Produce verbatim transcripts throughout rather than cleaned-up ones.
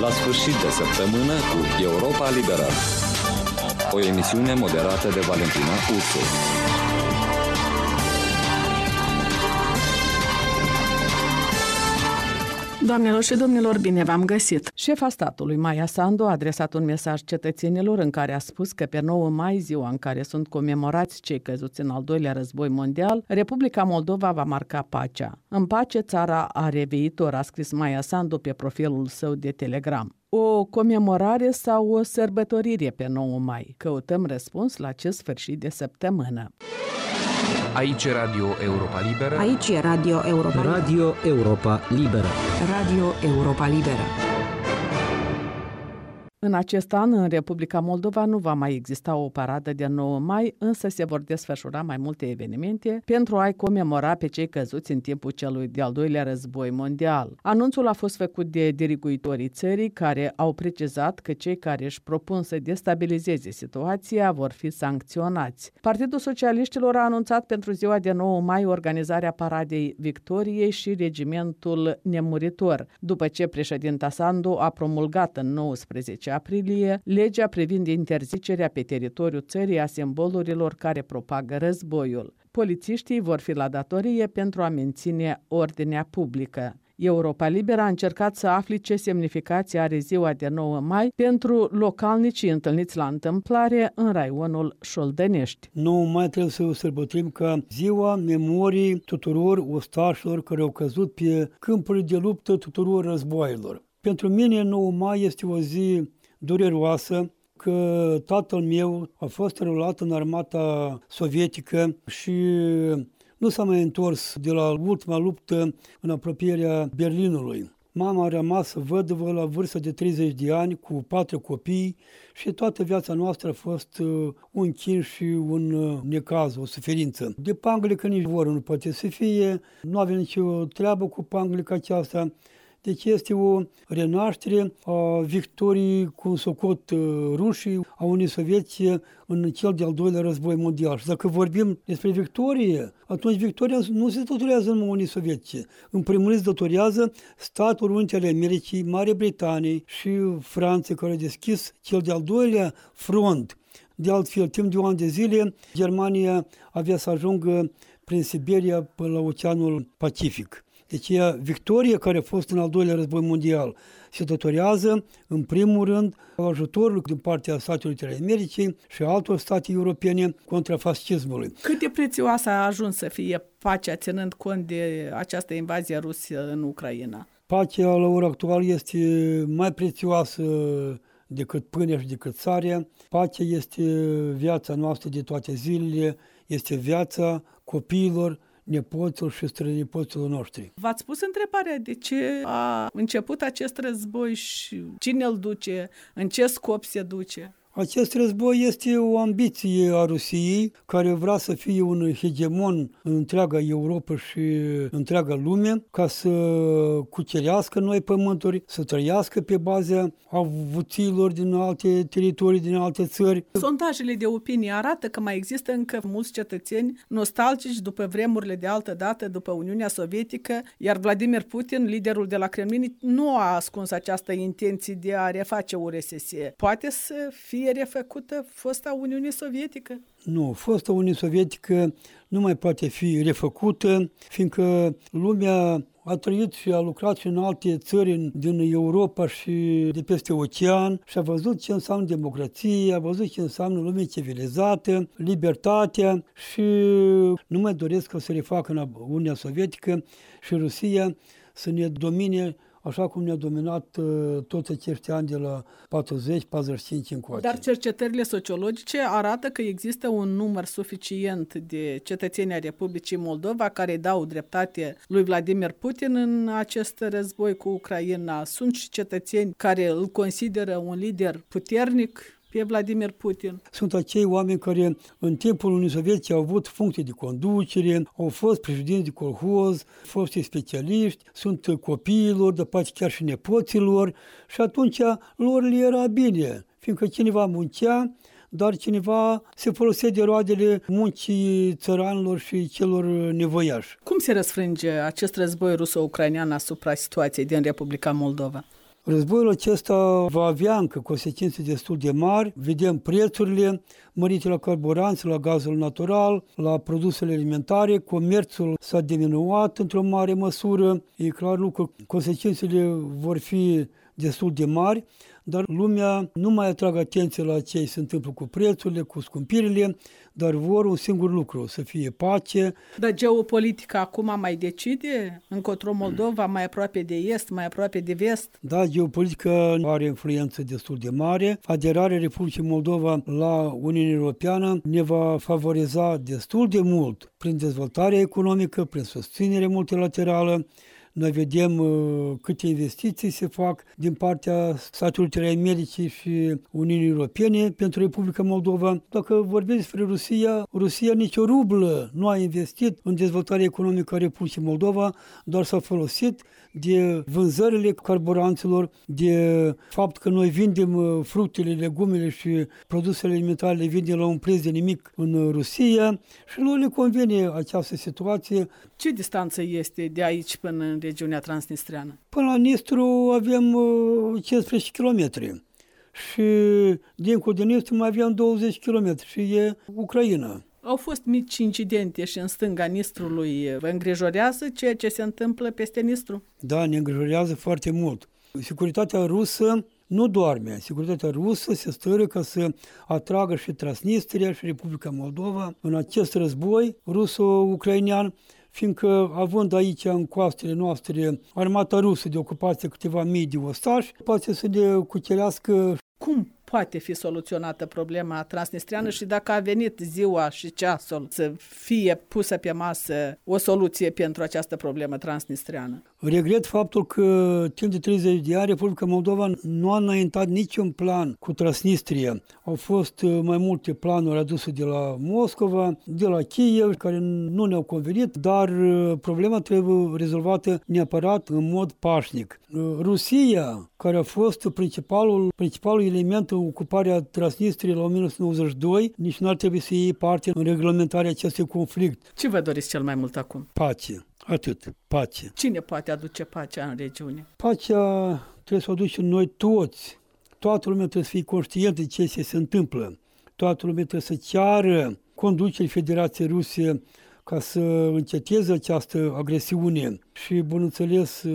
La sfârșit de săptămână cu Europa Liberă. O emisiune moderată de Valentina Ursu. Doamnelor și domnilor, bine v-am găsit! Șefa statului, Maia Sandu, a adresat un mesaj cetățenilor în care a spus că pe nouă mai, ziua în care sunt comemorați cei căzuți în al doilea război mondial, Republica Moldova va marca pacea. În pace, țara are viitor, a scris Maia Sandu pe profilul său de Telegram. O comemorare sau o sărbătorire pe nouă mai? Căutăm răspuns la acest sfârșit de săptămână. Aici e Radio Europa Liberă. Aici e Radio Europa Liberă. Radio Europa Liberă. Radio Europa Liberă. În acest an, în Republica Moldova, nu va mai exista o paradă de nouă mai, însă se vor desfășura mai multe evenimente pentru a-i comemora pe cei căzuți în timpul celui de-al doilea război mondial. Anunțul a fost făcut de diriguitorii țării, care au precizat că cei care își propun să destabilizeze situația vor fi sancționați. Partidul Socialiștilor a anunțat pentru ziua de nouă mai organizarea Paradei Victoriei și Regimentul Nemuritor, după ce președinta Sandu a promulgat în nouăsprezece aprilie legea privind interzicerea pe teritoriul țării a simbolurilor care propagă războiul. Polițiștii vor fi la datorie pentru a menține ordinea publică. Europa Liberă a încercat să afle ce semnificație are ziua de nouă mai pentru localnicii întâlniți la întâmplare în raionul Șoldănești. nouă mai trebuie să o sărbătorim ca ziua memoriei tuturor ostașilor care au căzut pe câmpurile de luptă tuturor războaielor. Pentru mine nouă mai este o zi dureroasă, că tatăl meu a fost înrolat în armata sovietică și nu s-a mai întors de la ultima luptă în apropierea Berlinului. Mama a rămas văduvă la vârstă de treizeci de ani cu patru copii și toată viața noastră a fost un chin și un necaz, o suferință. De panglică nici voră nu poate să fie, nu avem nicio treabă cu panglica aceasta. Deci este o renaștere a victoriei cu socot rușii, a Uniunii Sovietice în cel de-al doilea război mondial. Și dacă vorbim despre victorie, atunci victoria nu se datorează numai Uniunii Sovietice. În primul rând se datorează Statele Unite ale Americii, Marea Britanie și Franța, care a deschis cel de-al doilea front. De altfel, timp de un an de zile, Germania avea să ajungă prin Siberia până la Oceanul Pacific. Deci, victoria care a fost în al doilea război mondial se datorează, în primul rând, ajutorul din partea Statelor Unite ale Americii și altor state europene contra fascismului. Cât de prețioasă a ajuns să fie pacea, ținând cont de această invazie rusă în Ucraina? Pacea la ora actuală este mai prețioasă decât pâinea și decât țarea. Pacea este viața noastră de toate zilele, este viața copiilor, nepoților și strănepoților noștri. V-ați pus întrebarea de ce a început acest război și cine îl duce, în ce scop se duce? Acest război este o ambiție a Rusiei, care vrea să fie un hegemon în întreaga Europa și întreaga lume, ca să cucerească noi pământuri, să trăiască pe baza avuțiilor din alte teritorii, din alte țări. Sondajele de opinie arată că mai există încă mulți cetățeni nostalgici după vremurile de altă dată, după Uniunea Sovietică, iar Vladimir Putin, liderul de la Kremlin, nu a ascuns această intenție de a reface U R S S. Poate să fie refăcută fosta Uniune Sovietică? Nu, fosta Uniune Sovietică nu mai poate fi refăcută, fiindcă lumea a trăit și a lucrat și în alte țări din Europa și de peste ocean și a văzut ce înseamnă democrație, a văzut ce înseamnă lume civilizată, libertatea și nu mai doresc să se refacă în Uniunea Sovietică și Rusia să ne domine așa cum ne-a dominat uh, toți acești ani de la patruzeci patruzeci și cinci încoace. Dar cercetările sociologice arată că există un număr suficient de cetățeni ai Republicii Moldova care dau dreptate lui Vladimir Putin în acest război cu Ucraina. Sunt și cetățeni care îl consideră un lider puternic pe Vladimir Putin. Sunt acei oameni care în timpul Uniunii Sovietice au avut funcții de conducere, au fost președinți de colhoz, foști specialiști, sunt copiilor, de poate chiar și nepoților și atunci lor le era bine, fiindcă cineva muncea, dar cineva se folosea de roadele muncii țăranilor și celor nevoiași. Cum se răsfrânge acest război ruso-ucrainean asupra situației din Republica Moldova? Războiul acesta va avea încă consecințe destul de mari. Vedem prețurile mărite la carburanți, la gazul natural, la produsele alimentare. Comerțul s-a diminuat într-o mare măsură. E clar lucru, consecințele vor fi destul de mari, dar lumea nu mai atrage atenție la ce se întâmplă cu prețurile, cu scumpirile, dar vor un singur lucru, să fie pace. Dar geopolitica acum mai decide? Încotro Moldova, mai aproape de est, mai aproape de vest? Da, geopolitica are influență destul de mare. Aderarea Republicii Moldova la Uniunea Europeană ne va favoriza destul de mult prin dezvoltarea economică, prin susținere multilaterală. Noi vedem uh, câte investiții se fac din partea Statelor Unite ale Americii și Uniunii Europene pentru Republica Moldova. Dacă vorbim despre Rusia, Rusia nici o rublă nu a investit în dezvoltarea economică a Republicii Moldova, doar s-a folosit de vânzările carburanților, de fapt că noi vindem fructele, legumele și produsele alimentare, le vindem la un preț de nimic în Rusia și lor le convine această situație. Ce distanță este de aici până în regiunea transnistreană? Până la Nistru avem cincisprezece kilometri și dincolo de Nistru mai avem douăzeci de kilometri și e Ucraina. Au fost mici incidente și în stânga Nistrului. Vă îngrijorează ceea ce se întâmplă peste Nistru? Da, ne îngrijorează foarte mult. Securitatea rusă nu doarme. Securitatea rusă se stără ca să atragă și Transnistria și Republica Moldova în acest război ruso-ucrainean, fiindcă având aici în coastele noastre armata rusă de ocupație câteva mii de ostași, poate să ne cucerească. Cum poate fi soluționată problema transnistreană și dacă a venit ziua și ceasul să fie pusă pe masă o soluție pentru această problemă transnistreană? Regret faptul că timp de treizeci de ani Republica Moldova nu a înaintat niciun plan cu Transnistria. Au fost mai multe planuri aduse de la Moscova, de la Kiev, care nu ne-au convenit, dar problema trebuie rezolvată neapărat în mod pașnic. Rusia, care a fost principalul, principalul element în ocuparea Transnistriei la o mie nouă sute nouăzeci și doi, nici nu ar trebui să iei parte în reglementarea acestui conflict. Ce vă doriți cel mai mult acum? Pace. Atât. Pace. Cine poate aduce pacea în regiune? Pacea trebuie să o aducem noi toți. Toată lumea trebuie să fie conștientă de ce se întâmplă. Toată lumea trebuie să ceară conducerii Federației Ruse ca să înceteze această agresiune. Și, bineînțeles,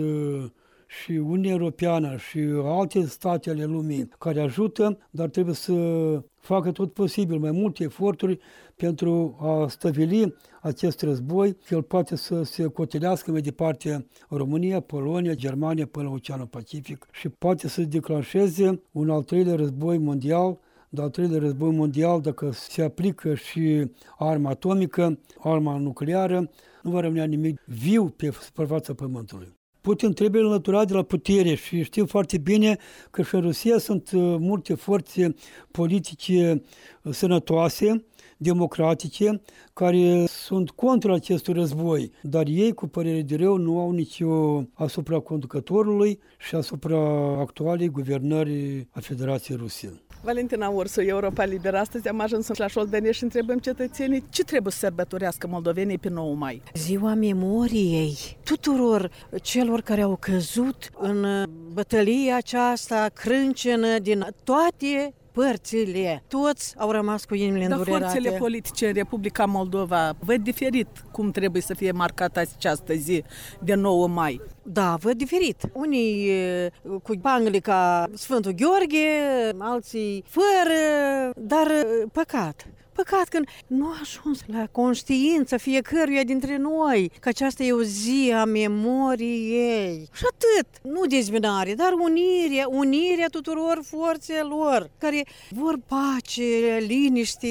și Uniunea Europeană și alte state ale lumii care ajută, dar trebuie să facă tot posibil, mai multe eforturi pentru a stăvili acest război, că el poate să se cotelească mai departe România, Polonia, Germania până la Oceanul Pacific și poate să declanșeze un al treilea război mondial. De al treilea război mondial, dacă se aplică și arma atomică, arma nucleară, nu va rămâne nimic viu pe suprafața Pământului. Putin trebuie înlăturat de la putere și știm foarte bine că și în Rusia sunt multe forțe politice sănătoase, democratice, care sunt contra acestui război, dar ei, cu părere de rău, nu au nicio asupra conducătorului și asupra actualei guvernări a Federației Ruse. Valentina Ursu, Europa Liberă. Astăzi am ajuns la Șoldănești și întrebăm cetățenii ce trebuie să sărbătorească moldovenii pe nouă mai. Ziua memoriei tuturor celor care au căzut în bătălia aceasta crâncenă din toate părțile. Toți au rămas cu inimile îndurerate. Dar forțele politice în Republica Moldova văd diferit cum trebuie să fie marcată această zi de nouă mai. Da, văd diferit. Unii cu bangle ca Sfântul Gheorghe, alții fără, dar păcat. Păcat că nu a ajuns la conștiință fiecăruia dintre noi că aceasta e o zi a memoriei. Și atât, nu dezbinare, dar unirea, unirea tuturor forțelor care vor pace, liniște,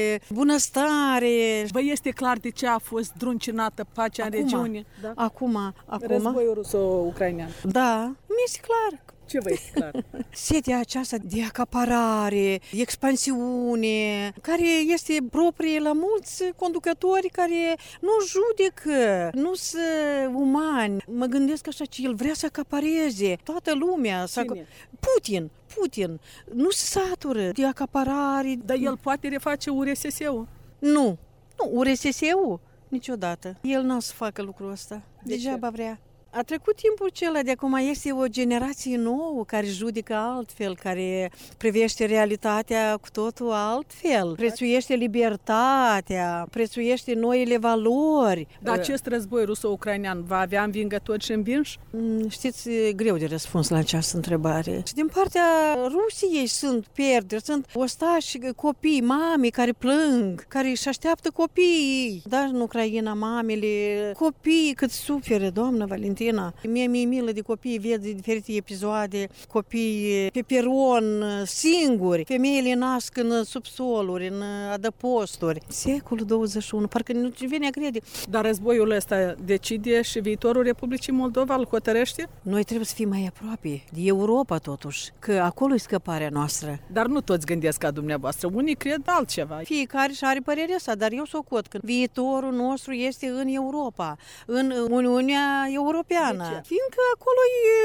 bunăstare. Vă este clar de ce a fost druncinată pacea acum, în regiune? Da? Acum, acum. Războiul ruso-ucrainean. Da, mi-este clar. Ce vă este clar? Setea aceasta de acaparare, expansiune, care este proprie la mulți conducători care nu judecă, nu sunt umani. Mă gândesc așa că el vrea să acapareze toată lumea. Să... Putin, Putin, nu se satură de acaparare. Dar el poate reface U R S S-ul? Nu, nu, U R S S-ul niciodată. El nu o să facă lucrul ăsta. De Degeaba ce? vrea. A trecut timpul acela, de acum este o generație nouă care judecă altfel, care privește realitatea cu totul altfel, prețuiește libertatea, prețuiește noile valori. Dar acest război ruso-ucrainean va avea învingători și învinși? Știți, e greu de răspuns la această întrebare. Și din partea Rusiei sunt pierderi, sunt ostași, copii, mame care plâng, care își așteaptă copiii. Dar în Ucraina, mamele, copiii cât suferă, doamnă Valentina. Mie mi-e milă de copii, văd de diferite episoade, copii pe peron, singuri. Femeile nasc în subsoluri, în adăposturi. Secolul douăzeci și unu, parcă nu vine a crede. Dar războiul ăsta decide și viitorul Republicii Moldova îl hotărăște? Noi trebuie să fim mai aproape de Europa, totuși, că acolo e scăparea noastră. Dar nu toți gândesc ca dumneavoastră, unii cred altceva. Fiecare și are părerea sa, dar eu socot că viitorul nostru este în Europa, în Uniunea Europeană. Fiindcă acolo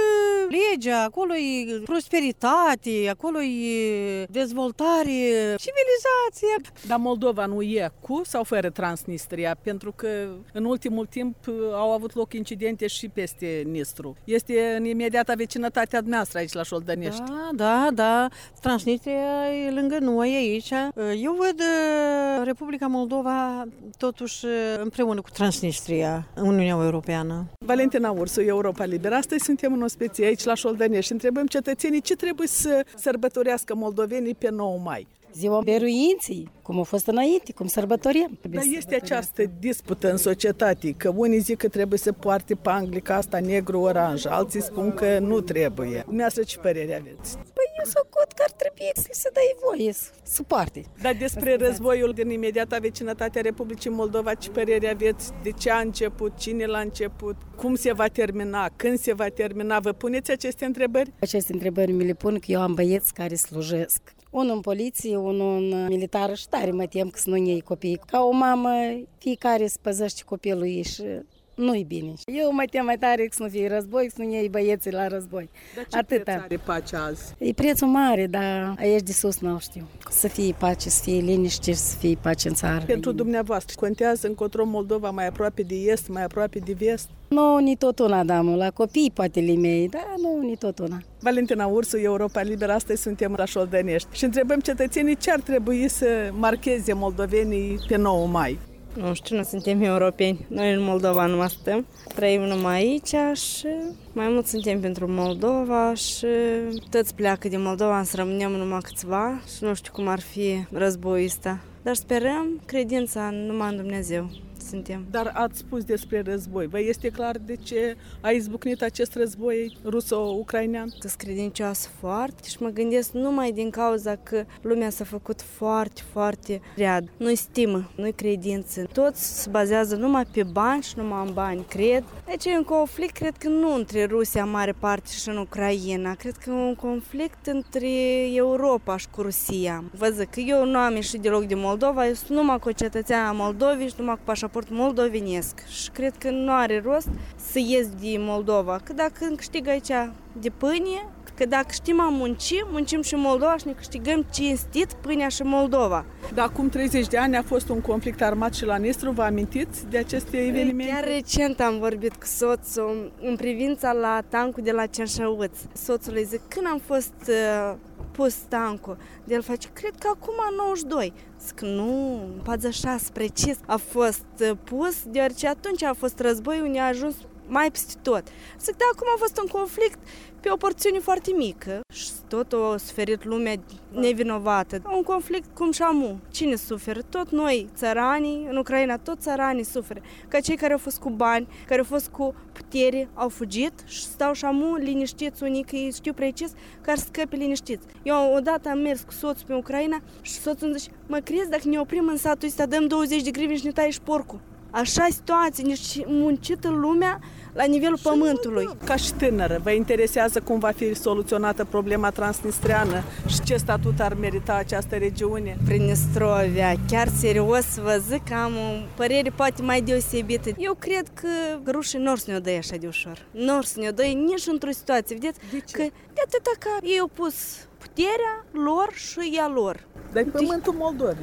e legea, acolo e prosperitate, acolo e dezvoltare, civilizație. Dar Moldova nu e cu sau fără Transnistria? Pentru că în ultimul timp au avut loc incidente și peste Nistru. Este în imediata vecinătatea noastră aici la Șoldănești. Da, da, da. Transnistria e lângă noi aici. Eu văd Republica Moldova totuși împreună cu Transnistria, Uniunea Europeană. Valentina Ursu, Europa Liberă. Astăzi suntem în ospecie aici la Șoldănești și întrebăm cetățenii ce trebuie să sărbătorească moldovenii pe nouă mai. Ziua Biruinței, cum a fost înainte, cum sărbătorim. Dar este această dispută în societate, că unii zic că trebuie să poarte panglica asta negru-oranj, alții spun că nu trebuie. Dumneavoastră ce părere aveți? Păi eu socot că ar trebui să se dai voie să poarte. Dar despre războiul din imediata vecinătatea Republicii Moldova, ce părere aveți? De ce a început? Cine l-a început? Cum se va termina? Când se va termina? Vă puneți aceste întrebări? Aceste întrebări mi le pun că eu am băieți care slujesc. Unul în poliție, unul în militară și tare mă tem că să nu iei copiii. Ca o mamă, fiecare îți păzește copilul ei și nu-i bine. Eu mă tem mai tare că să nu fie război, să nu iei băieții la război. Dar ce Atâta. preț are pacea azi? E prețul mare, dar aici de sus nu știu. Să fie pace, să fie liniște, să fie pace în țară. Pentru dumneavoastră, contează încotro Moldova mai aproape de est, mai aproape de vest? Nu, ni tot una, damă, la copii poate li mei, dar nu, ni tot una. Valentina Ursu, Europa Liberă, astăzi suntem la Șoldănești și întrebăm cetățenii ce ar trebui să marcheze moldovenii pe nouă mai. Nu știu, nu suntem europeni. Noi în Moldova nu mai stăm. Trăim numai aici și mai mult suntem pentru Moldova și toți pleacă din Moldova, să rămânem numai câțiva și nu știu cum ar fi războiul ăsta. Dar sperăm credința numai în Dumnezeu. Suntem. Dar ați spus despre război. Vă este clar de ce a izbucnit acest război ruso-ucrainean? Că-s credincioasă foarte și mă gândesc numai din cauza că lumea s-a făcut foarte, foarte rea. Nu-i stimă, nu-i credință. Toți se bazează numai pe bani și numai în bani, cred. Deci e un conflict, cred că nu între Rusia în mare parte și în Ucraina. Cred că e un conflict între Europa și cu Rusia. Vă zic că eu nu am ieșit deloc din Moldova, eu sunt numai cu o cetățeană a Moldovei și numai cu pașaport moldovenesc și cred că nu are rost să ies din Moldova, că dacă câștig aici de pâine, că dacă știm a munci, muncim și Moldova și ne câștigăm cinstit pâinea și Moldova. Dar acum treizeci de ani a fost un conflict armat și la Nistru, vă amintiți de aceste evenimente? Chiar recent am vorbit cu soțul în privința la tancul de la Cerșăuț. Soțul îi zic, când am fost uh, pus tancul, de el face, cred că acum nouăzeci și doi. Zic, nu, patruzeci și șase precis a fost pus, deoarece atunci a fost război unde a ajuns mai peste tot. Zic, da, acum a fost un conflict pe o porțiune foarte mică și tot a suferit lumea nevinovată. Un conflict cum și amu. Cine suferă? Tot noi, țăranii, în Ucraina, tot țăranii suferă. Ca cei care au fost cu bani, care au fost cu putere, au fugit și stau și amu liniștiți unii, că ei știu precis care scăpe liniștiți. Eu odată am mers cu soțul pe Ucraina și soțul îmi zice, mă crezi dacă ne oprim în satul ăsta, dăm douăzeci de grivni și ne tai și porcul. Așa situație, nici muncită lumea la nivelul pământului. Ca și tânără, vă interesează cum va fi soluționată problema transnistreană și ce statut ar merita această regiune? Pridnestrovia, chiar serios vă zic că am o părere poate mai deosebită. Eu cred că rușii nu or să ne-o dă așa de ușor. Nu or să ne-o dă nici într-o situație. Vedeți că de atâta că ei au pus puterea lor și ea lor. Dar e pământul Moldovei.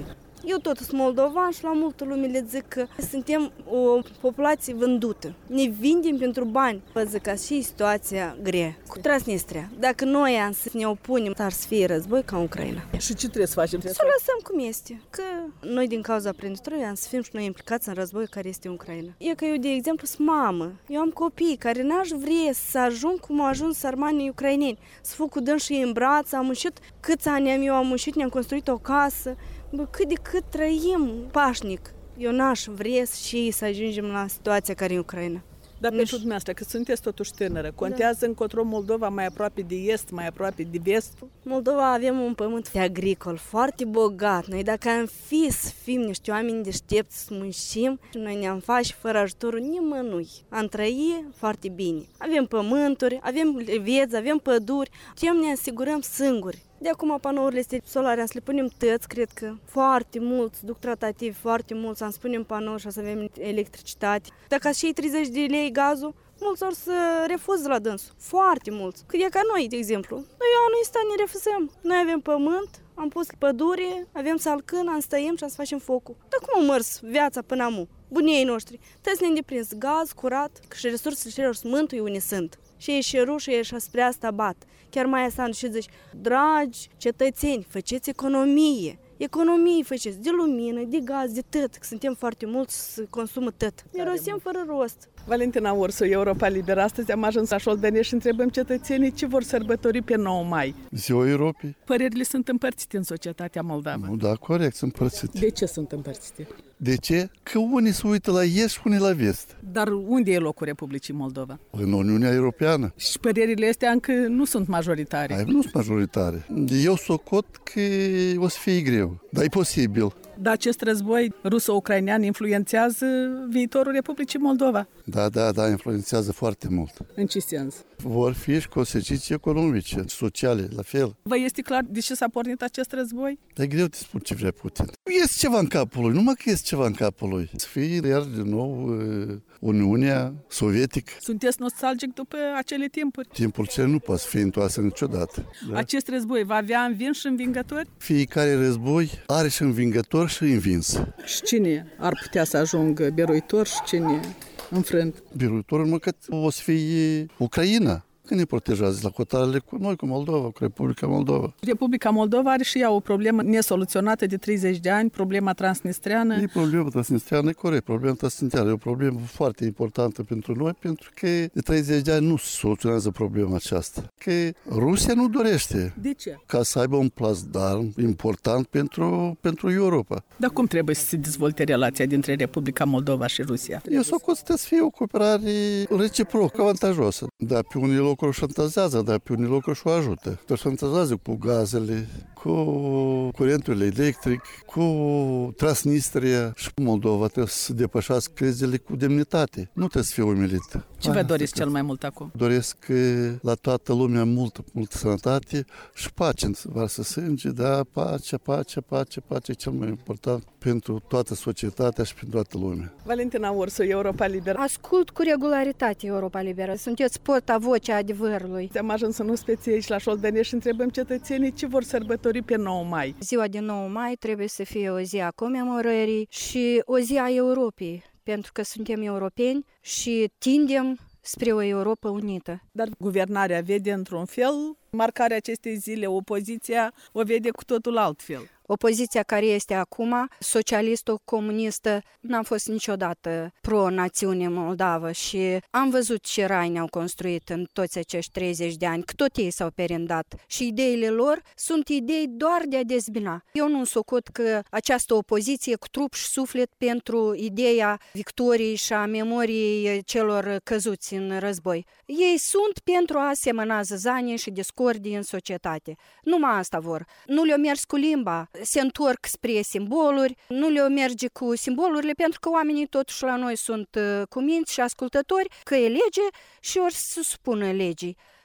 Eu tot sunt moldovan și la multă lume le zic că suntem o populație vândută. Ne vindem pentru bani. Vă zic că și situația grea cu Transnistria. Dacă noi am să ne opunem, ar să fie război ca în Ucraina. Și ce trebuie să facem? Să o lăsăm cum este. Că noi din cauza Pridnestrului am să fim și noi implicați în război care este în Ucraina. E că eu, de exemplu, sunt mamă. Eu am copii care n-aș vrea să ajung cum au ajuns sărmanii ucraineni. Să fug cu dânsii în braț, am muncit câți ani am eu, am muncit, ne-am construit o casă. Bă, cât de cât trăim pașnic. Eu n-aș vrea și să ajungem la situația care e în Ucraina. Dar pentru dumneavoastră, că sunteți totuși tânără, contează da. încotro Moldova mai aproape de est, mai aproape de vest? Moldova avem un pământ agricol foarte bogat. Noi dacă am fi să fim niște oameni deștepți, să muncim, noi ne-am face fără ajutorul nimănui. Am trăi foarte bine. Avem pământuri, avem vieți, avem păduri, putem ne asigurăm singuri. De acum panourile astea solare am să le punem tăți, cred că foarte mulți duc tratativi, foarte mulți, am să punem panouri și o să avem electricitate. Dacă și treizeci de lei gazul, mulți or să refuză la dânsul, foarte mulți. Că e ca noi, de exemplu. Noi anul ăsta ne refuzăm. Noi avem pământ, am pus pădure, avem salcân, am stăiem și am să facem focul. Dar cum am mers viața până amu? Bunii noștri, trebuie să ne îndeprins gaz, curat, că și resursele celor să mântui unde sunt. Și e și rușă, e și spre asta bat. Chiar mai asta și zici, dragi cetățeni, faceți economie. Economie faceți de lumină, de gaz, de tot. Că suntem foarte mulți să consumă tot. Ne rosim fără rost. Valentina Ursu, Europa Liberă. Astăzi am ajuns la Șoldănești și întrebăm cetățenii ce vor sărbători pe nouă mai. Ziua Europei. Părerile sunt împărțite în societatea moldavă. Nu, da, corect, sunt împărțite. De ce sunt împărțite? De ce? Că unii se uită la est și unii la vest. Dar unde e locul Republicii Moldova? În Uniunea Europeană. Și părerile astea încă nu sunt majoritare. Ai, nu sunt majoritare. Eu socot că o să fie greu, dar e posibil. Dar acest război ruso-ucrainean influențează viitorul Republicii Moldova? Da, da, da, influențează foarte mult. În ce sens? Vor fi și consecințe economice, sociale, la fel. Vă este clar de ce s-a pornit acest război? Dar e greu de spun ce vrea Putin. Este ceva în capul lui, numai că este ceva în capul lui. Să fie iar din nou Uniunea Sovietică. Sunteți nostalgic după acele timpuri? Timpul cel nu poate fi întoarse niciodată. Da? Acest război va avea învins și învingători? Fiecare război are și învingător și învins. Și cine ar putea să ajungă biruitor și cine înfrânt? Biruitorul măcar o să fie Ucraina. Când ne protejează la cotarele cu noi, cu Moldova, cu Republica Moldova. Republica Moldova are și ea o problemă nesoluționată de treizeci de ani, problema transnistreană. E problema transnistreană, e corect, problema transnistreană e o problemă foarte importantă pentru noi, pentru că de treizeci de ani nu se soluționează problema aceasta. Că Rusia nu dorește. De ce? Ca să aibă un plasdarm important pentru, pentru Europa. Dar cum trebuie să se dezvolte relația dintre Republica Moldova și Rusia? Eu s-o consider să fie o cooperare reciproc, avantajoasă. Dar pe unii locuri o șantajează, dar pe unii locuri și o ajută. O șantajează cu gazele, cu curentul electric, cu Transnistria și Moldova trebuie să depășească crizele cu demnitate. Nu trebuie să fie umilită. Ce vă doriți cel mai mult acum? Doresc la toată lumea multă, multă sănătate și pace în varsă sânge, da, pace, pace, pace, pace e cel mai important pentru toată societatea și pentru toată lumea. Valentina Ursu, Europa Liberă. Ascult cu regularitate Europa Liberă. Sunteți porta-vocea adevărului. Am ajuns în uspeție aici la Șoldănești și întrebăm cetățenii ce vor sărbători pe nouă mai. Ziua de nouă mai trebuie să fie o zi a comemorării și o zi a Europei, pentru că suntem europeni și tindem spre o Europa unită. Dar guvernarea vede într-un fel marcarea acestei zile, opoziția o vede cu totul altfel. Opoziția care este acum, socialistă-comunistă, n-a fost niciodată pro-națiune moldavă și am văzut ce rai ne-au construit în toți acești treizeci de ani, că tot ei s-au perindat și ideile lor sunt idei doar de a dezbina. Eu nu socot că această opoziție cu trup și suflet pentru ideea victoriei și a memoriei celor căzuți în război. Ei sunt pentru a semăna zăzanie și discordii în societate. Numai asta vor. Nu le-o mers cu limba, se întorc spre simboluri, nu le-o merge cu simbolurile, pentru că oamenii totuși la noi sunt cuminți și ascultători, că e lege și ori să supună legii.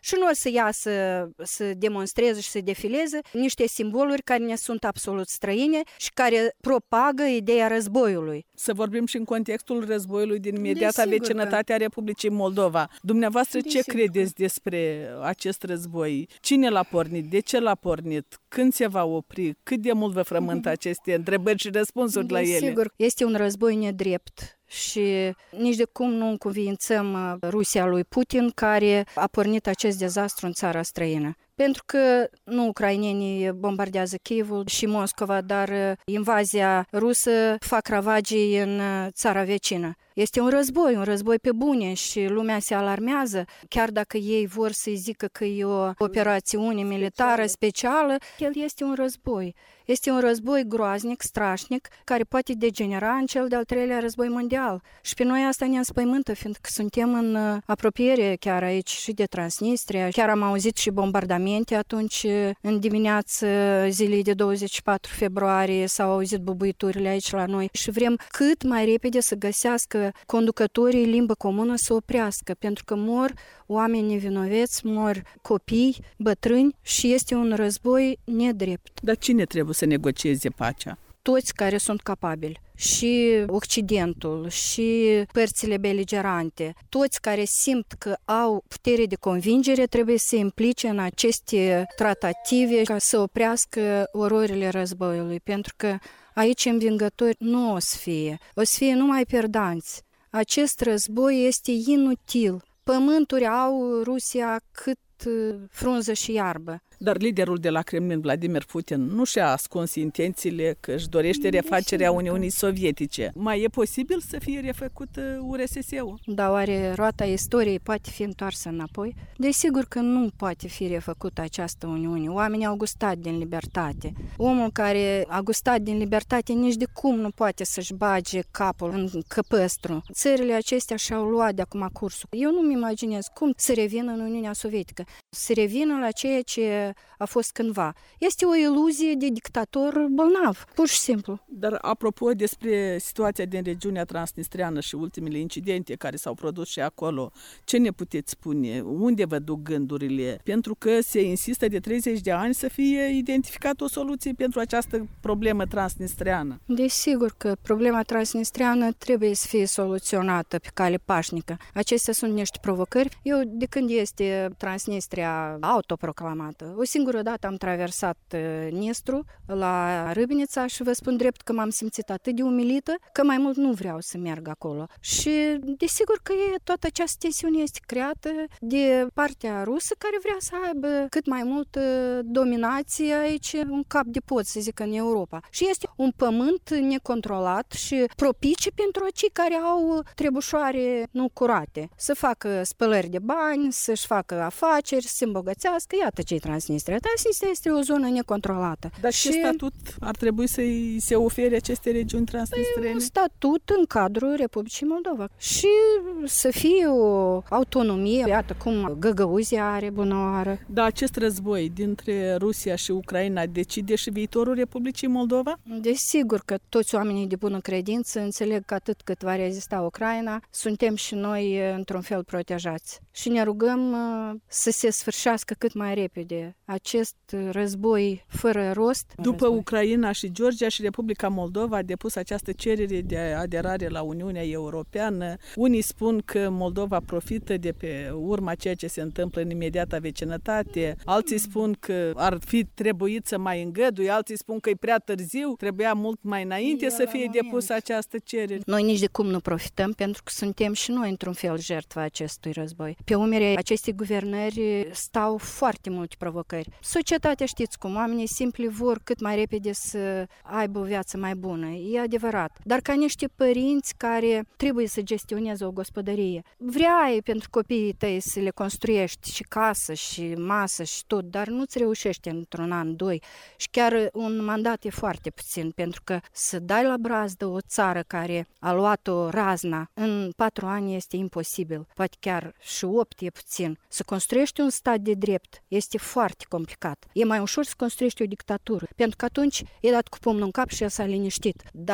și nu o să iasă să demonstreze și să defileze niște simboluri care ne sunt absolut străine și care propagă ideea războiului. Să vorbim și în contextul războiului din imediata Desigur vecinătate a Republicii Moldova. Dumneavoastră, ce Desigur. credeți despre acest război? Cine l-a pornit? De ce l-a pornit? Când se va opri? Cât de mult vă frământă aceste întrebări și răspunsuri la ele? Sigur, este un război nedrept și nici de cum nu încuviințăm Rusia lui Putin, care a pornit acest dezastru în țara străină. Pentru că nu ucrainenii bombardează Kievul și Moscova, dar invazia rusă fac ravagii în țara vecină. Este un război, un război pe bune și lumea se alarmează. Chiar dacă ei vor să-i zică că e o operațiune militară specială, el este un război. Este un război groaznic, strașnic, care poate degenera în cel de-al treilea război mondial. Și pe noi asta ne înspăimântă, fiindcă suntem în apropiere chiar aici și de Transnistria. Chiar am auzit și bombardamente atunci, în dimineață zilei de douăzeci și patru februarie, s-au auzit bubuiturile aici la noi. Și vrem cât mai repede să găsească conducătorii limbă comună să oprească, pentru că mor oameni nevinoveți, mor copii, bătrâni și este un război nedrept. Dar cine trebuie să negocieze pacea? Toți care sunt capabili. Și Occidentul, și părțile beligerante, toți care simt că au putere de convingere trebuie să se implice în aceste tratative ca să oprească ororile războiului, pentru că aici învingători nu o să fie, o să fie numai perdanți. Acest război este inutil. Pământuri au Rusia cât frunză și iarbă. Dar liderul de la Kremlin, Vladimir Putin, nu și-a ascuns intențiile că își dorește refacerea Uniunii Sovietice. Mai e posibil să fie refăcut U R S S-ul? Dar oare roata istoriei poate fi întoarsă înapoi? Desigur că nu poate fi refăcută această Uniune. Oamenii au gustat din libertate. Omul care a gustat din libertate nici de cum nu poate să-și bage capul în căpăstru. Țările acestea și-au luat de acum cursul. Eu nu-mi imaginez cum să revină în Uniunea Sovietică. Să revină la ceea ce a fost cândva. Este o iluzie de dictator bolnav, pur și simplu. Dar apropo despre situația din regiunea transnistreană și ultimele incidente care s-au produs și acolo, ce ne puteți spune? Unde vă duc gândurile? Pentru că se insistă de treizeci de ani să fie identificată o soluție pentru această problemă transnistreană. Desigur că problema transnistreană trebuie să fie soluționată pe cale pașnică. Acestea sunt niște provocări. Eu, de când este Transnistria autoproclamată, o singură dată am traversat Nistru la Râbnița și vă spun drept că m-am simțit atât de umilită că mai mult nu vreau să merg acolo. Și desigur că e, toată această tensiune este creată de partea rusă care vrea să aibă cât mai multă dominație aici în cap de pod, să zic, în Europa. Și este un pământ necontrolat și propice pentru cei care au trebușoare nu curate. Să facă spălări de bani, să-și facă afaceri, să se îmbogățească. Iată ce-i Transnistria. Transnistria este o zonă necontrolată. Dar și ce statut ar trebui să-i se ofere aceste regiuni transnistrene? Un statut în cadrul Republicii Moldova. Și să fie o autonomie, iată cum Găgăuzia are, bună oară. Dar acest război dintre Rusia și Ucraina decide și viitorul Republicii Moldova? Desigur că toți oamenii de bună credință înțeleg că atât cât va rezista Ucraina, suntem și noi într-un fel protejați. Și ne rugăm să se sfârșească cât mai repede acest război fără rost. După război. Ucraina și Georgia și Republica Moldova a depus această cerere de aderare la Uniunea Europeană. Unii spun că Moldova profită de pe urma ceea ce se întâmplă în imediata vecinătate, alții spun că ar fi trebuit să mai îngăduie, alții spun că e prea târziu, trebuia mult mai înainte Eu să fie depusă această cerere. Noi nici de cum nu profităm, pentru că suntem și noi într-un fel jertfa acestui război. Pe umerii acestei guvernări stau foarte multe provocări. Societatea, știți cum, oamenii simpli vor cât mai repede să aibă o viață mai bună, e adevărat. Dar ca niște părinți care trebuie să gestioneze o gospodărie, vrei pentru copiii tăi să le construiești și casă și masă și tot, dar nu-ți reușește într-un an, doi. Și chiar un mandat e foarte puțin, pentru că să dai la brazdă o țară care a luat-o razna în patru ani este imposibil, poate chiar și opt e puțin. Să construiești un stat de drept este foarte complicat. E mai ușor să construiești o dictatură, pentru că atunci e dat cu pumnul în cap și el s-a liniștit. Dar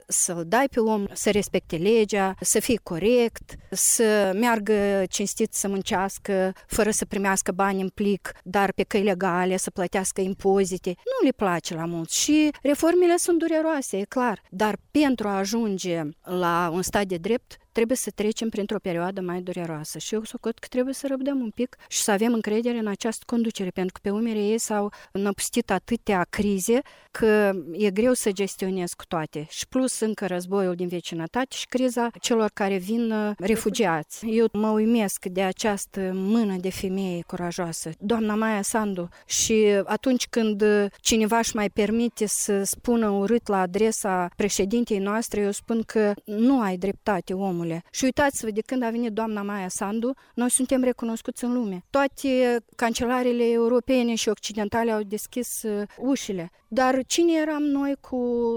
să-l dai pe om, să respecte legea, să fie corect, să meargă cinstit să muncească, fără să primească bani în plic, dar pe căi legale, să plătească impozite. Nu le place la mult și reformele sunt dureroase, e clar, dar pentru a ajunge la un stat de drept, trebuie să trecem printr-o perioadă mai dureroasă și eu socot că trebuie să răbdăm un pic și să avem încredere în această conducere, pentru că pe umerii ei s-au năpustit atâtea crize că e greu să gestionezi cu toate. Și plus încă războiul din vecinătate și criza celor care vin refugiați. Eu mă uimesc de această mână de femeie curajoasă, doamna Maia Sandu, și atunci când cineva își mai permite să spună urât la adresa președintei noastre, eu spun că nu ai dreptate, omul. Și uitați-vă, de când a venit doamna Maia Sandu, noi suntem recunoscuți în lume. Toate cancelarele europene și occidentale au deschis uh, ușile. Dar cine eram noi cu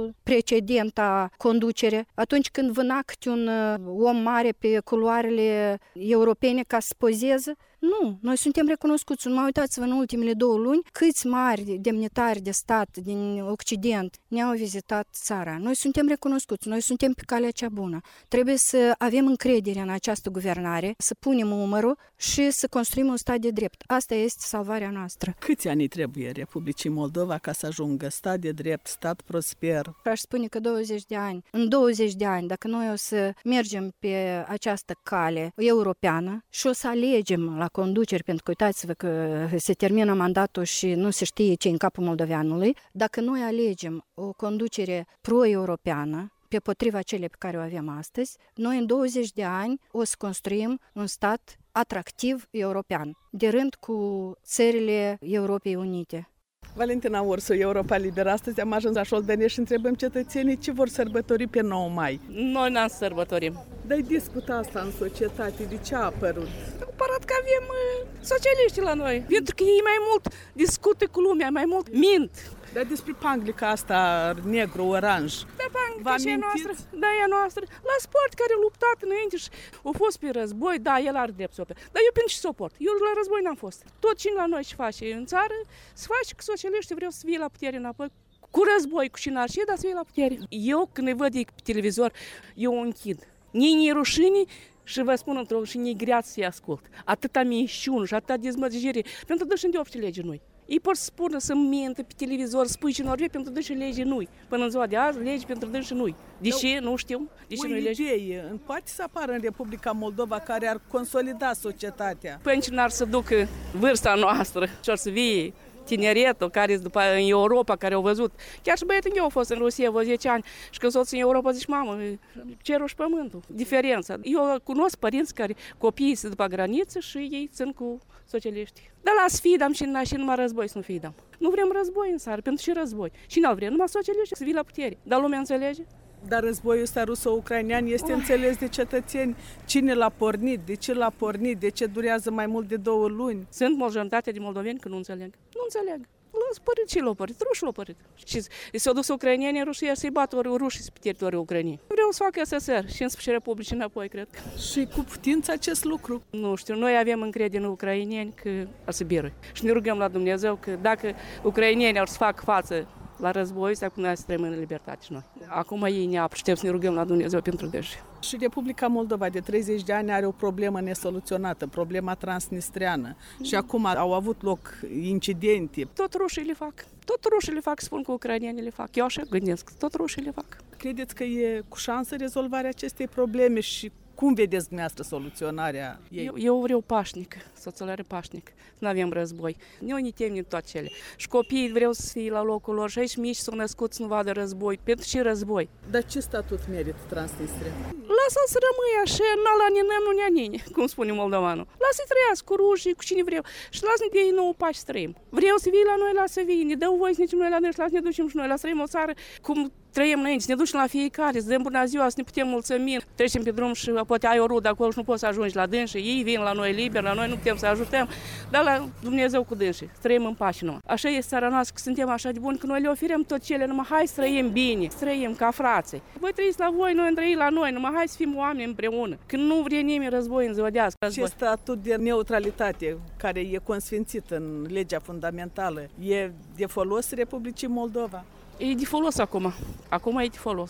precedenta conducere? Atunci când vâna câte un uh, om mare pe culoarele europene ca să pozeze? Nu, noi suntem recunoscuți. Numai uitați-vă în ultimele două luni câți mari demnitari de stat din Occident ne-au vizitat țara. Noi suntem recunoscuți, noi suntem pe calea cea bună. Trebuie să avem încredere în această guvernare, să punem umărul și să construim un stat de drept. Asta este salvarea noastră. Câți ani trebuie Republicii Moldova ca să ajungă stat de drept, stat prosper? Aș spune că douăzeci de ani. În douăzeci de ani, dacă noi o să mergem pe această cale europeană și o să alegem la conduceri, pentru că uitați-vă că se termină mandatul și nu se știe ce în capul moldoveanului, dacă noi alegem o conducere pro-europeană, pe potriva celei pe care o avem astăzi, noi în douăzeci de ani o să construim un stat atractiv european, de rând cu țările Europei Unite. Valentina Ursu, Europa Liberă. Astăzi am ajuns la Șoldănești și întrebăm cetățenii ce vor sărbători pe nouă mai. Noi n-am sărbătorim. Dar discută asta în societate, de ce a apărut? Aparat că avem uh, socialiști la noi, pentru că ei mai mult discută cu lumea, mai mult mint. Dar despre panglica asta negru-oranj. Da, panglica și e noastră, da, e noastră. La sport care a luptat înainte și a fost pe război, da, el are drept să opere. Dar eu pentru ce suport? Eu la război n-am fost. Tot cine la noi ce face în țară, se face că socialiștii vreau să fie la putere înapoi. Cu război, cu cinarșie, dar să fie la putere. Eu, când îi văd ei pe televizor, eu o închid. Nici rușine și vă spun într-o și nici greață să-i ascult. Atâta minciună și atâta dezmățigire. Pentru că de orice lege noi. Ei pot să spună, să mintă pe televizor, spui ce nu pentru dâși lege nu-i. Până în ziua de azi, legi pentru dâși nu-i. De ce? Nu știu. De ce nu-i lege? Idee, poate să apară în Republica Moldova care ar consolida societatea. Până ce n-ar să ducă vârsta noastră și ar să vie tineretul care după în Europa, care au văzut. Chiar și băietul meu a fost în Rusia, vreo zece ani și când soțul în Europa zice, mamă, cerul și pământul. Diferența. Eu cunosc părinți care copiii sunt după graniță și ei sunt cu socialiști. Dar la sfidam și și numai război să nu fidam. Nu vrem război în țară, pentru ce război? Și n-au vrem, numai socialiști să vii la putere. Dar lumea înțelege? Dar războiul ăsta ruso-ucrainean este oh. înțeles de cetățeni. Cine l-a pornit? De ce l-a pornit? De ce durează mai mult de două luni? Sunt majoritatea de moldoveni că nu înțeleg. Nu înțeleg. L-a părit și l-a părit. Rușii l-a părit. Și s-au dus ucrainienii în Rusia să-i bată rușii pe teritoriul Ucrainei. Vreau să facă S S R și în sfârșit Republicii înapoi, cred. Și cu putință acest lucru? Nu știu. Noi avem încredere în ucraineni că ar să birui. Și ne rugăm la Dumnezeu că dacă ucrainenii ar să facă față la război, să acum să trăim în libertate și noi. Acum ei ne apă și trebuie să ne rugăm la Dumnezeu pentru dâși. Și Republica Moldova de treizeci de ani are o problemă nesoluționată, problema transnistreană. Mm. Și acum au avut loc incidente. Tot rușii le fac. Tot rușii le fac, spun că ucrainienii le fac. Eu așa gândesc, tot rușii le fac. Credeți că e cu șansă rezolvarea acestei probleme și cum vedeți dumneavoastră soluționarea ei? Eu, eu vreau pașnic, socialare pașnic. Nu avem război. Noi ne temem toate cele. Și copiii vreau să fie la locul lor. Și aici mici s-au născut să nu vadă război. Pentru ce război? Dar ce statut merită Transnistria? Lasă-l să rămâie așa, n-ala ninăm, nu ne-a nini, cum spune moldovanul. Lasă-i trăiască cu rușii, cu cine vreau. Și lasă-ne de ei nouă pași să trăim. Vreau să vii la noi, lasă să vii. Ne dă voie să ne noi la noi și lasă ne ducem și noi. Lasă trăim o țară cum trăim înainte, să ne ducem la fiecare, să dăm bună ziua, să ne putem mulțumi. Trecem pe drum și poate ai o rudă acolo și nu poți să ajungi la dânsi. Ei vin la noi liber, la noi nu putem să ajutăm, dar la Dumnezeu cu dânsi. Trăim în pași nouă. Așa este țara noastră, că suntem așa de buni, că noi le oferim tot cele, numai hai să trăim bine, să trăim ca frații. Voi trăiți la voi, noi trăim la noi, numai hai să fim oameni împreună. Când nu vrea nimeni război în ziua de azi. Ce statut de neutralitate care e consfințit în legea fundamentală e de folos Republicii Moldova? E de folos acum. Acum e de folos.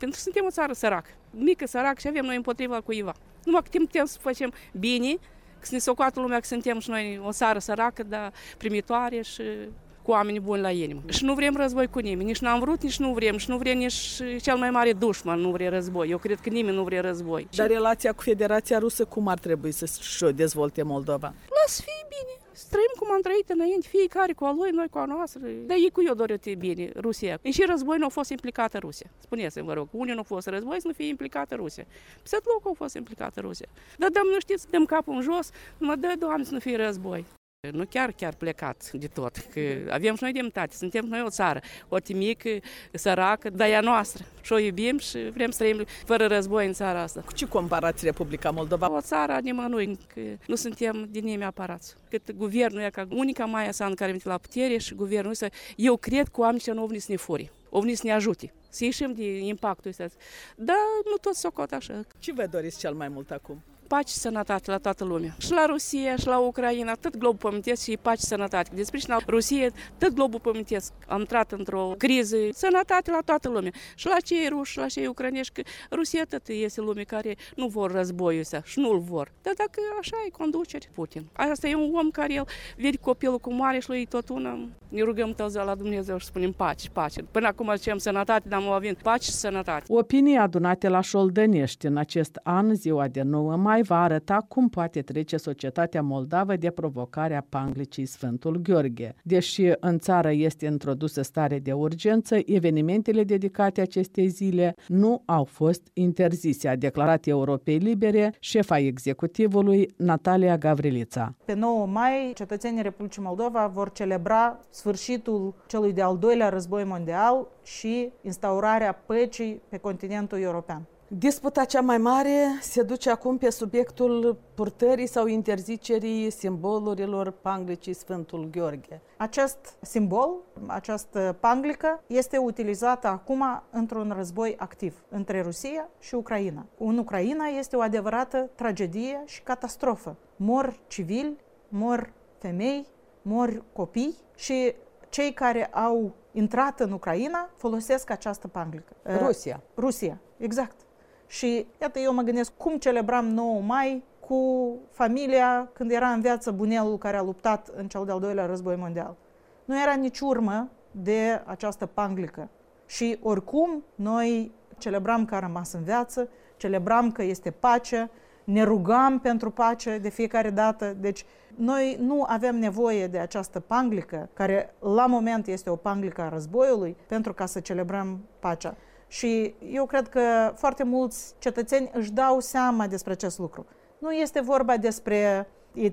Pentru că suntem o țară săracă, mică, săracă și avem noi împotriva cuiva. Numai că putem să facem bine, că să ne socoată lumea că suntem și noi o țară săracă, dar primitoare și cu oameni buni la inimă. Și nu vrem război cu nimeni, nici n-am vrut, nici nu vrem, și nu vrem nici cel mai mare dușman nu vrea război. Eu cred că nimeni nu vrea război. Dar relația cu Federația Rusă cum ar trebui să-și o dezvolte Moldova? Las fi bine. Trăim cum am trăit înainte, fiecare cu a lui, noi cu a noastră. Dar ei cu eu dorește bine, Rusia. În și război nu a fost implicată Rusia. Spuneți-mi, vă rog, unii nu a fost război să nu fie implicată Rusia. Pe loc a fost implicată Rusia. Dar dăm, nu știți, dăm capul în jos, mă dă, Doamne, să nu fie război. Nu chiar, chiar plecat de tot, că avem și noi demnitate, suntem noi o țară, o mică, săracă, dar ea noastră. Și o iubim și vrem să trăim fără război în țara asta. Cu ce comparați Republica Moldova? O țară a nimănui, că nu suntem din nimeni aparați. Cât guvernul e ca unica Maia Sandu care vine la putere și guvernul ăsta, eu cred că oamenii nu au venit să ne furi, au venit să ne ajute, să ieșim de impactul ăsta. Dar nu tot socot așa. Ce vă doriți cel mai mult acum? Pace și sănătate la toată lumea. Și la Rusia, și la Ucraina, tot globul pământesc și pace și sănătate. Despre și la Rusia, tot globul pământesc. Am intrat într-o criză, sănătate la toată lumea. Și la cei ruși, și la cei ucrainești, că Rusia tot este lume care nu vor războiul ăsta și nu-l vor. Dar dacă așa e conducere, Putin. Asta e un om care el vede copilul cu mare și lui tot una. Ne rugăm tău la Dumnezeu și spunem pace, pace. Până acum zicem sănătate, dar am avut pace și sănătate. Opinii adunate la Șoldănești în acest an, ziua de nouă mai, va arăta cum poate trece societatea moldavă de provocarea panglicii Sfântul Gheorghe. Deși în țară este introdusă stare de urgență, evenimentele dedicate acestei zile nu au fost interzise, a declarat Europei Libere șefa executivului Natalia Gavrilița. Pe nouă mai, cetățenii Republicii Moldova vor celebra sfârșitul celui de-al doilea război mondial și instaurarea păcii pe continentul european. Disputa cea mai mare se duce acum pe subiectul purtării sau interzicerii simbolurilor panglicii Sfântul Gheorghe. Acest simbol, această panglică, este utilizată acum într-un război activ între Rusia și Ucraina. În Ucraina este o adevărată tragedie și catastrofă. Mor civili, mor femei, mor copii și cei care au intrat în Ucraina folosesc această panglică. Rusia. Rusia, exact. Și iată, eu mă gândesc cum celebram nouă mai cu familia când era în viață bunelul care a luptat în cel de-al doilea război mondial. Nu era nici urmă de această panglică. Și oricum noi celebram că a rămas în viață, celebram că este pace, ne rugam pentru pace de fiecare dată. Deci noi nu avem nevoie de această panglică, care la moment este o panglică a războiului, pentru ca să celebrăm pacea. Și eu cred că foarte mulți cetățeni își dau seama despre acest lucru. Nu este vorba despre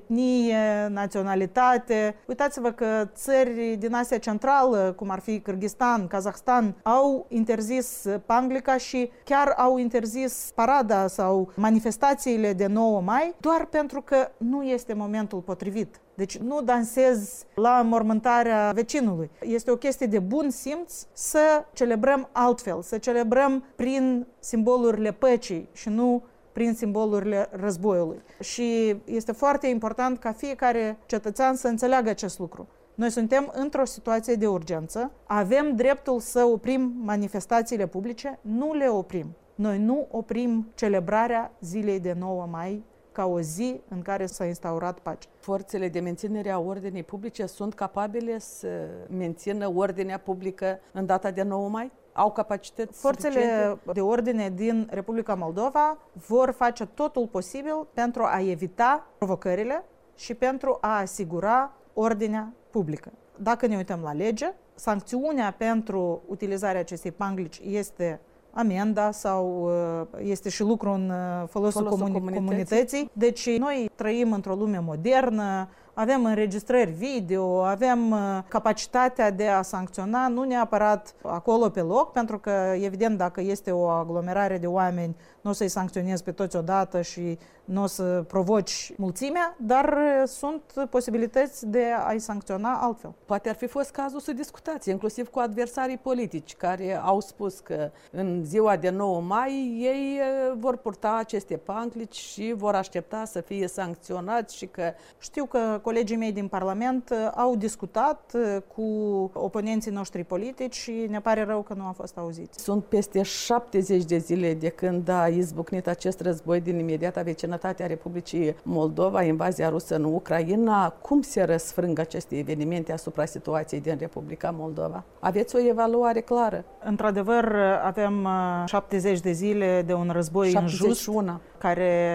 etnie, naționalitate. Uitați-vă că țări din Asia Centrală, cum ar fi Kârghistan, Kazahstan, au interzis panglica și chiar au interzis parada sau manifestațiile de nouă mai, doar pentru că nu este momentul potrivit. Deci nu dansezi la mormântarea vecinului. Este o chestie de bun simț să celebrăm altfel, să celebrăm prin simbolurile păcii și nu prin simbolurile războiului. Și este foarte important ca fiecare cetățean să înțeleagă acest lucru. Noi suntem într-o situație de urgență, avem dreptul să oprim manifestațiile publice, nu le oprim. Noi nu oprim celebrarea zilei de nouă mai ca o zi în care s-a instaurat pace. Forțele de menținere a ordinii publice sunt capabile să mențină ordinea publică în data de nouă mai? Au capacități Forțele suficiente? de ordine din Republica Moldova vor face totul posibil pentru a evita provocările și pentru a asigura ordinea publică. Dacă ne uităm la lege, sancțiunea pentru utilizarea acestei panglici este amenda sau este și lucru în folosul, folosul comuni- comunității. comunității. Deci noi trăim într-o lume modernă, avem înregistrări video, avem capacitatea de a sancționa, nu neapărat acolo pe loc, pentru că, evident, dacă este o aglomerare de oameni, nu o să-i sancționezi pe toți odată și nu o să provoci mulțimea, dar sunt posibilități de a-i sancționa altfel. Poate ar fi fost cazul să discutați, inclusiv cu adversarii politici, care au spus că în ziua de nouă mai ei vor purta aceste panglici și vor aștepta să fie sancționați și că... Știu că colegii mei din Parlament au discutat cu oponenții noștri politici și ne pare rău că nu au fost auziți. Sunt peste șaptezeci de zile de când a izbucnit acest război din imediata vecinătate a Republicii Moldova, invazia rusă în Ucraina. Cum se răsfrâng aceste evenimente asupra situației din Republica Moldova? Aveți o evaluare clară? Într-adevăr, avem șaptezeci de zile de un război injust care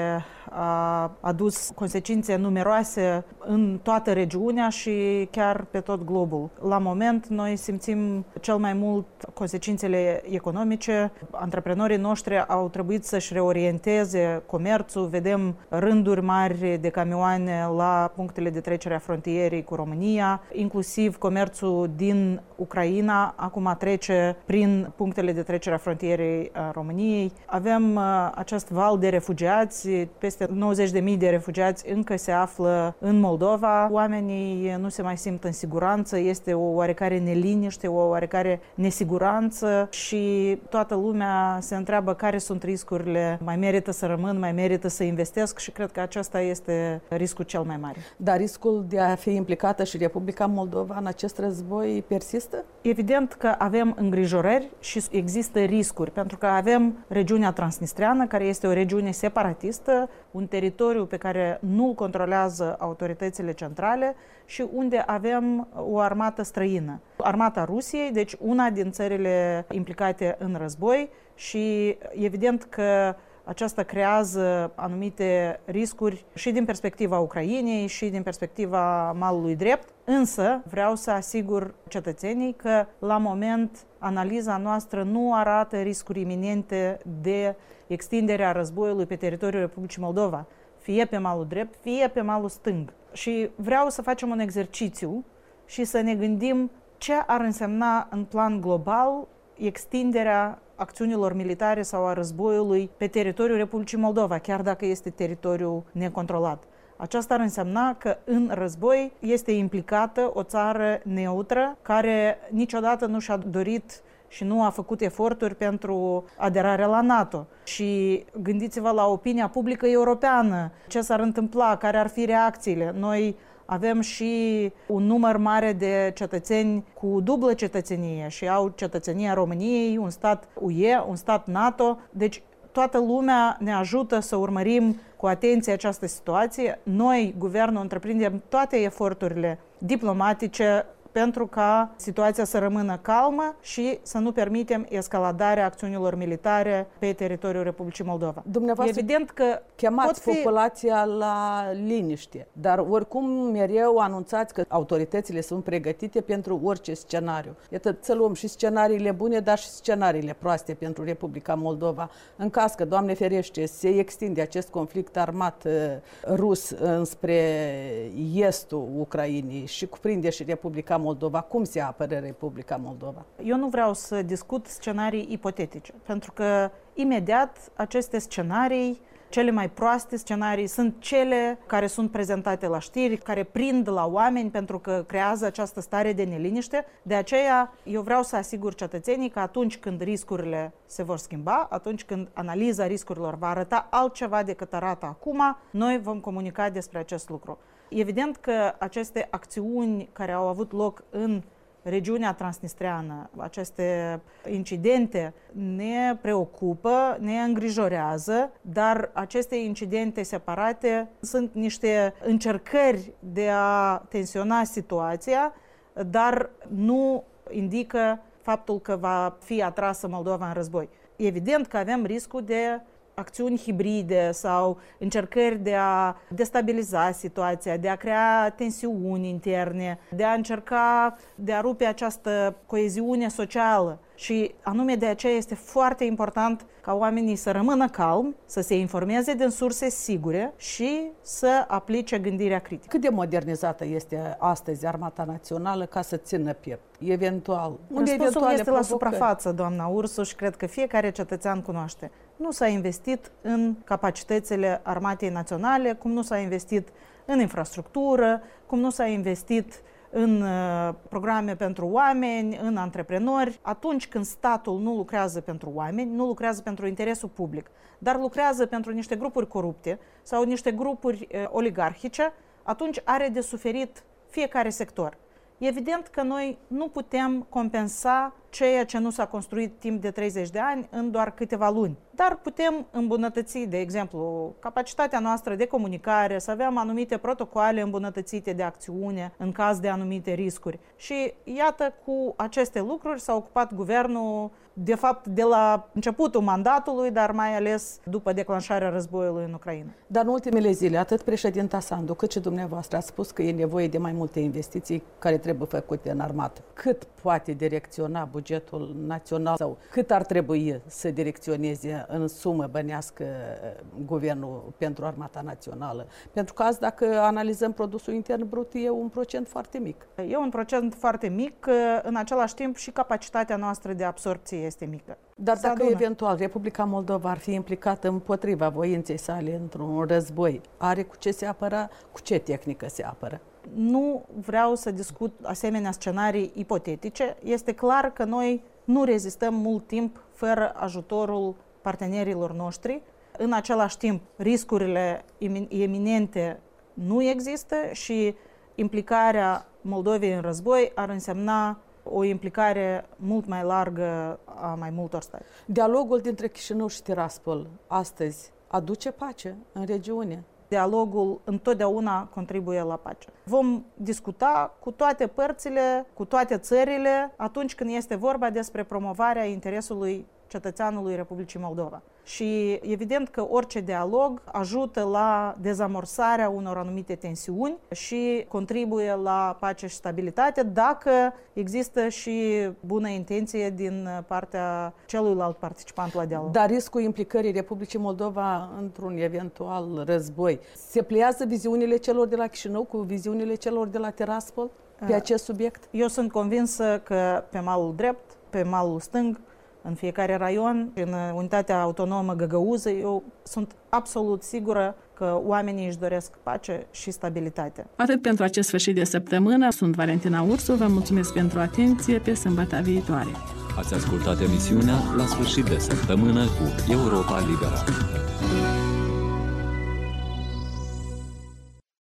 a adus consecințe numeroase în toată regiunea și chiar pe tot globul. La moment, noi simțim cel mai mult consecințele economice. Antreprenorii noștri au trebuit să-și reorienteze comerțul. Vedem rânduri mari de camioane la punctele de trecere a frontierei cu România. Inclusiv comerțul din Ucraina acum trece prin punctele de trecere a frontierei a României. Avem acest val de refugiați, peste nouăzeci de mii de refugiați încă se află în Moldova. Oamenii nu se mai simt în siguranță, este o oarecare neliniște, o oarecare nesiguranță și toată lumea se întreabă care sunt riscurile, mai merită să rămân, mai merită să investesc și cred că acesta este riscul cel mai mare. Dar riscul de a fi implicată și Republica Moldova în acest război persistă? Evident că avem îngrijorări și există riscuri, pentru că avem regiunea transnistreană, care este o regiune separatistă, un teritoriu pe care nu-l controlează autoritățile centrale și unde avem o armată străină. Armata Rusiei, deci una din țările implicate în război și evident că aceasta creează anumite riscuri și din perspectiva Ucrainei și din perspectiva malului drept, însă vreau să asigur cetățenii că la moment analiza noastră nu arată riscuri iminente de extinderea războiului pe teritoriul Republicii Moldova, fie pe malul drept, fie pe malul stâng. Și vreau să facem un exercițiu și să ne gândim ce ar însemna în plan global extinderea acțiunilor militare sau a războiului pe teritoriul Republicii Moldova, chiar dacă este teritoriu necontrolat. Aceasta ar însemna că în război este implicată o țară neutră care niciodată nu și-a dorit și nu a făcut eforturi pentru aderarea la NATO. Și gândiți-vă la opinia publică europeană, ce s-ar întâmpla, care ar fi reacțiile. Noi avem și un număr mare de cetățeni cu dublă cetățenie și au cetățenia României, un stat U E, un stat NATO. Deci toată lumea ne ajută să urmărim cu atenție această situație. Noi, guvernul, întreprindem toate eforturile diplomatice pentru ca situația să rămână calmă și să nu permitem escaladarea acțiunilor militare pe teritoriul Republicii Moldova. Dumneavoastră, evident că chemați pot fi... populația la liniște, dar oricum mereu anunțați că autoritățile sunt pregătite pentru orice scenariu. Iată, să luăm și scenariile bune, dar și scenariile proaste pentru Republica Moldova. În caz că, Doamne ferește, se extinde acest conflict armat uh, rus înspre estul Ucrainei și cuprinde și Republica Moldova, cum se apără Republica Moldova? Eu nu vreau să discut scenarii ipotetice, pentru că imediat aceste scenarii, cele mai proaste scenarii, sunt cele care sunt prezentate la știri, care prind la oameni pentru că creează această stare de neliniște. De aceea eu vreau să asigur cetățenii că atunci când riscurile se vor schimba, atunci când analiza riscurilor va arăta altceva decât arată acum, noi vom comunica despre acest lucru. Evident că aceste acțiuni care au avut loc în regiunea transnistreană, aceste incidente ne preocupă, ne îngrijorează, dar aceste incidente separate sunt niște încercări de a tensiona situația, dar nu indică faptul că va fi atrasă Moldova în război. Evident că avem riscul de acțiuni hibride sau încercări de a destabiliza situația, de a crea tensiuni interne, de a încerca de a rupe această coeziune socială. Și anume de aceea este foarte important ca oamenii să rămână calmi, să se informeze din surse sigure și să aplice gândirea critică. Cât de modernizată este astăzi Armata Națională ca să țină piept? Eventual. Răspunsul este la suprafață, doamna Ursu, și cred că fiecare cetățean cunoaște. Nu s-a investit în capacitățile Armatei Naționale, cum nu s-a investit în infrastructură, cum nu s-a investit în uh, programe pentru oameni, în antreprenori. Atunci când statul nu lucrează pentru oameni, nu lucrează pentru interesul public, dar lucrează pentru niște grupuri corupte sau niște grupuri uh, oligarhice, atunci are de suferit fiecare sector. Evident că noi nu putem compensa ceea ce nu s-a construit timp de treizeci de ani în doar câteva luni. Dar putem îmbunătăți, de exemplu, capacitatea noastră de comunicare, să avem anumite protocoale îmbunătățite de acțiune în caz de anumite riscuri. Și iată, cu aceste lucruri s-a ocupat guvernul, de fapt, de la începutul mandatului, dar mai ales după declanșarea războiului în Ucraina. Dar în ultimele zile, atât președinta Sandu, cât și dumneavoastră ați spus că e nevoie de mai multe investiții care trebuie făcute în armată. Cât poate direcționa bugetul național sau cât ar trebui să direcționeze în sumă bănească guvernul pentru armata națională? Pentru că azi, dacă analizăm produsul intern brut, e un procent foarte mic. E un procent foarte mic, în același timp și capacitatea noastră de absorpție este mică. Dar dacă eventual Republica Moldova ar fi implicată împotriva voinței sale într-un război, are cu ce se apăra, cu ce tehnică se apără? Nu vreau să discut asemenea scenarii ipotetice. Este clar că noi nu rezistăm mult timp fără ajutorul partenerilor noștri. În același timp, riscurile eminente nu există și implicarea Moldovei în război ar însemna o implicare mult mai largă a mai multor state. Dialogul dintre Chișinău și Tiraspol astăzi aduce pace în regiune? Dialogul întotdeauna contribuie la pace. Vom discuta cu toate părțile, cu toate țările, atunci când este vorba despre promovarea interesului cetățeanului Republicii Moldova. Și evident că orice dialog ajută la dezamorsarea unor anumite tensiuni și contribuie la pace și stabilitate dacă există și bună intenție din partea celuilalt participant la dialog. Dar riscul implicării Republicii Moldova într-un eventual război se pliază viziunile celor de la Chișinău cu viziunile celor de la Tiraspol pe acest subiect? Eu sunt convinsă că pe malul drept, pe malul stâng, în fiecare raion, în unitatea autonomă Găgăuză, eu sunt absolut sigură că oamenii își doresc pace și stabilitate. Atât pentru acest sfârșit de săptămână. Sunt Valentina Ursu, vă mulțumesc pentru atenție, pe sâmbătă viitoare. Ați ascultat emisiunea La sfârșit de săptămână cu Europa Liberă.